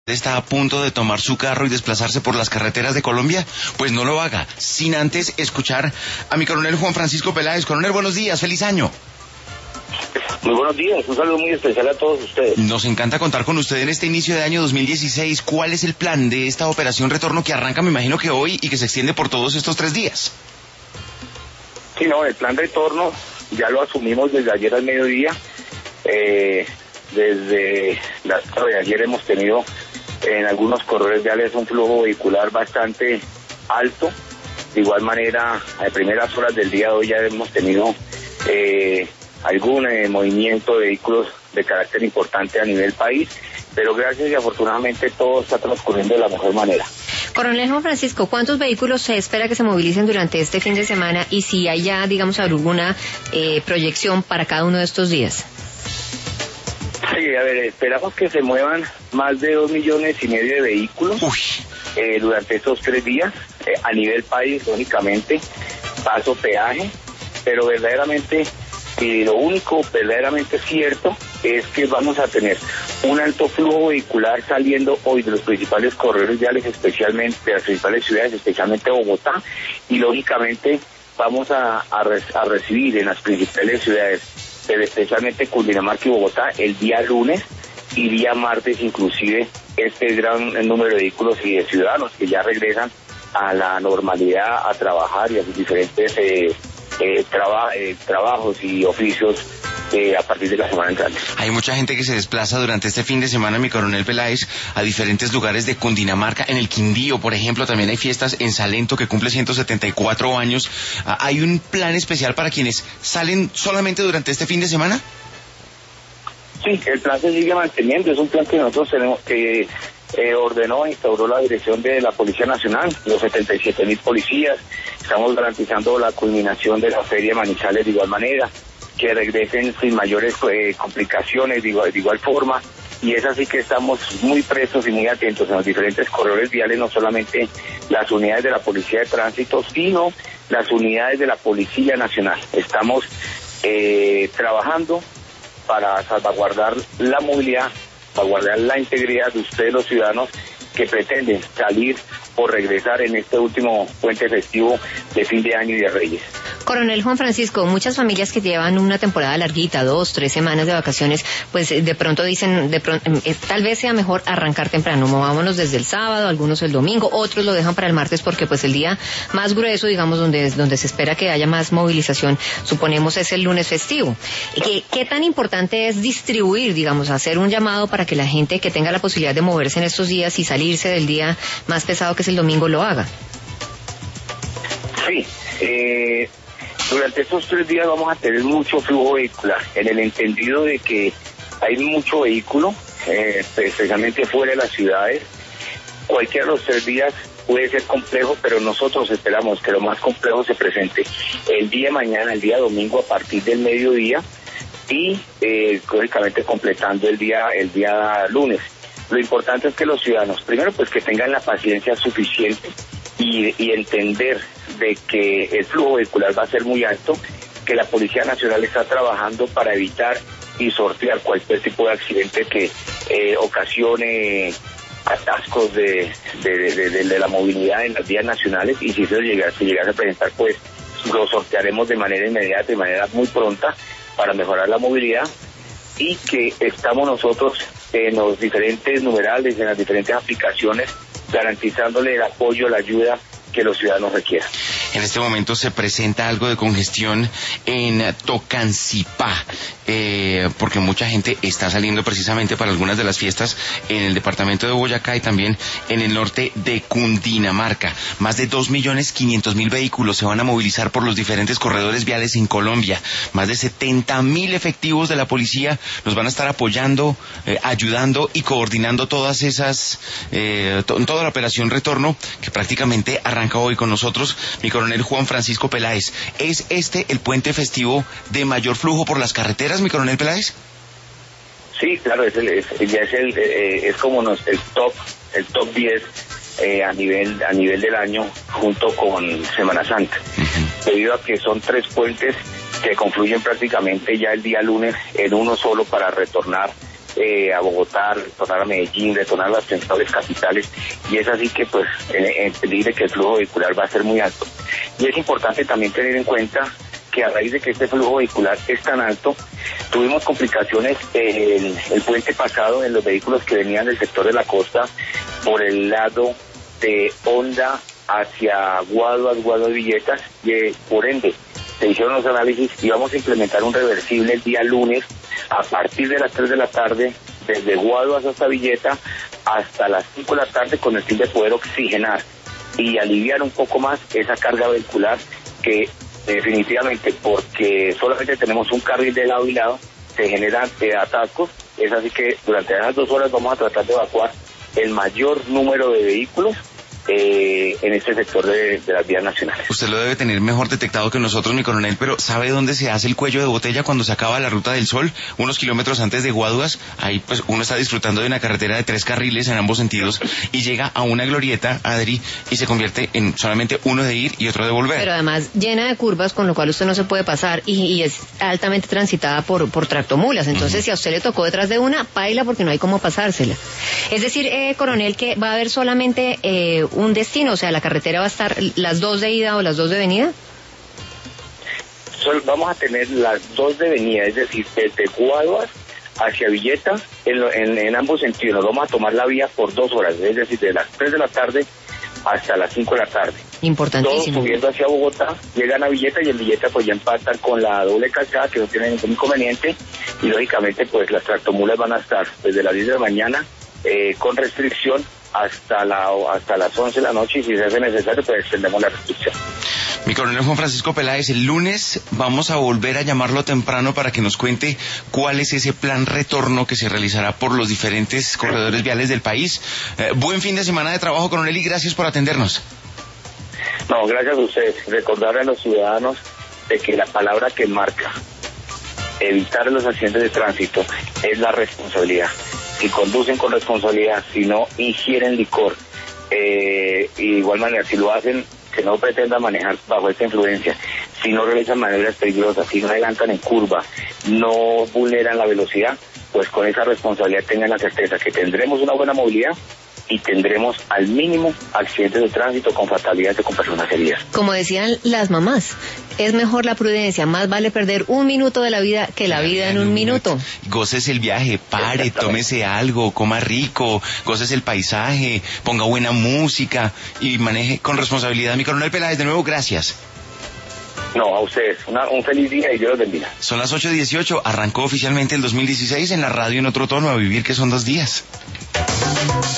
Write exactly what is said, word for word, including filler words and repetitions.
Está a punto de tomar su carro y desplazarse por las carreteras de Colombia, pues no lo haga, sin antes escuchar a mi coronel Juan Francisco Peláez. Coronel, buenos días, feliz año. Muy buenos días, un saludo muy especial a todos ustedes. Nos encanta contar con usted en este inicio de año dos mil dieciséis. ¿Cuál es el plan de esta operación retorno que arranca, me imagino que hoy, y que se extiende por todos estos tres días? Sí, no, el plan retorno ya lo asumimos desde ayer al mediodía. Eh, desde la tarde de ayer hemos tenido en algunos corredores viales un flujo vehicular bastante alto. De igual manera, a primeras horas del día de hoy ya hemos tenido eh, algún eh, movimiento de vehículos de carácter importante a nivel país, pero gracias y afortunadamente todo está transcurriendo de la mejor manera. Coronel Juan Francisco, ¿cuántos vehículos se espera que se movilicen durante este fin de semana y si hay ya, digamos, alguna eh, proyección para cada uno de estos días? Sí, a ver, esperamos que se muevan más de dos millones y medio de vehículos eh, durante estos tres días, eh, a nivel país, lógicamente, paso peaje, pero verdaderamente, y lo único verdaderamente cierto es que vamos a tener un alto flujo vehicular saliendo hoy de los principales corredores viales, especialmente de las principales ciudades, especialmente Bogotá, y lógicamente vamos a, a, re, a recibir en las principales ciudades, pero especialmente Cundinamarca y Bogotá, el día lunes y día martes inclusive, este gran número de vehículos y de ciudadanos que ya regresan a la normalidad, a trabajar y a sus diferentes eh, eh, traba, eh, trabajos y oficios eh, a partir de la semana entrante. Hay mucha gente que se desplaza durante este fin de semana, mi coronel Peláez, a diferentes lugares de Cundinamarca. En el Quindío, por ejemplo, también hay fiestas en Salento, que cumple ciento setenta y cuatro años. ¿Hay un plan especial para quienes salen solamente durante este fin de semana? Sí, el plan se sigue manteniendo. Es un plan que nosotros tenemos, que eh, ordenó e instauró la dirección de la Policía Nacional, los setenta y siete mil policías. Estamos garantizando la culminación de la Feria de Manizales de igual manera, que regresen sin mayores eh, complicaciones de igual, de igual forma, y es así que estamos muy presos y muy atentos en los diferentes corredores viales, no solamente las unidades de la Policía de Tránsito, sino las unidades de la Policía Nacional. Estamos eh, trabajando para salvaguardar la movilidad, salvaguardar la integridad de ustedes los ciudadanos que pretenden salir o regresar en este último puente festivo de fin de año y de Reyes. Coronel Juan Francisco, muchas familias que llevan una temporada larguita, dos, tres semanas de vacaciones, pues de pronto dicen, de pronto, eh, tal vez sea mejor arrancar temprano, movámonos desde el sábado, algunos el domingo, otros lo dejan para el martes porque pues el día más grueso, digamos, donde, donde se espera que haya más movilización, suponemos es el lunes festivo. ¿Qué, qué tan importante es distribuir, digamos, hacer un llamado para que la gente que tenga la posibilidad de moverse en estos días y salirse del día más pesado que es el domingo lo haga? Sí, eh... durante estos tres días vamos a tener mucho flujo vehicular, en el entendido de que hay mucho vehículo, eh, especialmente fuera de las ciudades. Cualquiera de los tres días puede ser complejo, pero nosotros esperamos que lo más complejo se presente el día de mañana, el día domingo, a partir del mediodía, y eh, lógicamente completando el día, el día lunes. Lo importante es que los ciudadanos, primero pues que tengan la paciencia suficiente y, y entender de que el flujo vehicular va a ser muy alto, que la Policía Nacional está trabajando para evitar y sortear cualquier tipo de accidente que eh, ocasione atascos de, de, de, de, de la movilidad en las vías nacionales, y si eso llegase, si llegase a presentar, pues lo sortearemos de manera inmediata, de manera muy pronta, para mejorar la movilidad, y que estamos nosotros en los diferentes numerales, en las diferentes aplicaciones, garantizándole el apoyo, la ayuda que los ciudadanos requieran. En este momento se presenta algo de congestión en Tocancipá, eh, porque mucha gente está saliendo precisamente para algunas de las fiestas en el departamento de Boyacá y también en el norte de Cundinamarca. Más de dos millones quinientos mil vehículos se van a movilizar por los diferentes corredores viales en Colombia. Más de setenta mil efectivos de la policía nos van a estar apoyando, eh, ayudando y coordinando todas esas, eh, to- toda la operación retorno que prácticamente arranca hoy con nosotros. Mi coronel Juan Francisco Peláez, ¿es este el puente festivo de mayor flujo por las carreteras, mi coronel Peláez? Sí, claro, es, el, es ya es el eh, es como nos, el top el top diez eh, a nivel a nivel del año, junto con Semana Santa, uh-huh. Debido a que son tres puentes que confluyen prácticamente ya el día lunes en uno solo para retornar eh, a Bogotá, retornar a Medellín, retornar a las principales capitales, y es así que pues entendible que el flujo vehicular va a ser muy alto. Y es importante también tener en cuenta que a raíz de que este flujo vehicular es tan alto, tuvimos complicaciones el, el puente pasado en los vehículos que venían del sector de la costa por el lado de Honda hacia Guaduas, Guaduas Villetas, y eh, por ende se hicieron los análisis y vamos a implementar un reversible el día lunes a partir de las tres de la tarde, desde Guaduas hasta Villeta hasta las cinco de la tarde, con el fin de poder oxigenar y aliviar un poco más esa carga vehicular que definitivamente, porque solamente tenemos un carril de lado y lado, se generan eh, atascos. Es así que durante esas dos horas vamos a tratar de evacuar el mayor número de vehículos Eh, en este sector de, de las vías nacionales. Usted lo debe tener mejor detectado que nosotros, mi coronel, pero ¿sabe dónde se hace el cuello de botella cuando se acaba la Ruta del Sol? Unos kilómetros antes de Guaduas. Ahí pues uno está disfrutando de una carretera de tres carriles en ambos sentidos y llega a una glorieta, Adri, y se convierte en solamente uno de ir y otro de volver. Pero además llena de curvas, con lo cual usted no se puede pasar, y, y es altamente transitada por, por tractomulas. Entonces, uh-huh. si a usted le tocó detrás de una, paila, porque no hay cómo pasársela. Es decir, eh, coronel, que va a haber solamente eh, un destino, o sea, la carretera va a estar las dos de ida o las dos de venida. Sol, vamos a tener las dos de venida, es decir, desde Guaduas hacia Villeta, en, en, en ambos sentidos. Nos vamos a tomar la vía por dos horas, es decir, de las tres de la tarde hasta las cinco de la tarde. Importantísimo. Todos subiendo hacia Bogotá, llegan a Villeta y en Villeta pues ya empatan con la doble calzada, que no tiene ningún inconveniente, y lógicamente pues las tractomulas van a estar desde las diez de la mañana eh, con restricción hasta la hasta las once de la noche, y si se hace necesario pues extendemos la restricción. Mi coronel Juan Francisco Peláez, el lunes vamos a volver a llamarlo temprano para que nos cuente cuál es ese plan retorno que se realizará por los diferentes corredores viales del país. Eh, buen fin de semana de trabajo, coronel, y gracias por atendernos. No, gracias a ustedes. Recordarle a los ciudadanos de que la palabra que marca evitar los accidentes de tránsito es la responsabilidad. Si conducen con responsabilidad, si no ingieren licor, eh, y de igual manera, si lo hacen, que no pretendan manejar bajo esta influencia, si no realizan maniobras peligrosas, si no adelantan en curva, no vulneran la velocidad, pues con esa responsabilidad tengan la certeza que tendremos una buena movilidad y tendremos al mínimo accidentes de tránsito con fatalidades o con personas heridas. Como decían las mamás, es mejor la prudencia, más vale perder un minuto de la vida que la vida en un minuto. Goces el viaje, pare, tómese algo, coma rico, goces el paisaje, ponga buena música y maneje con responsabilidad. Mi coronel Peláez, de nuevo, gracias. No, a ustedes. Una, un feliz día y Dios los bendiga. Son las ocho dieciocho, arrancó oficialmente el dos mil dieciséis en la radio En Otro Tono, a vivir que son dos días.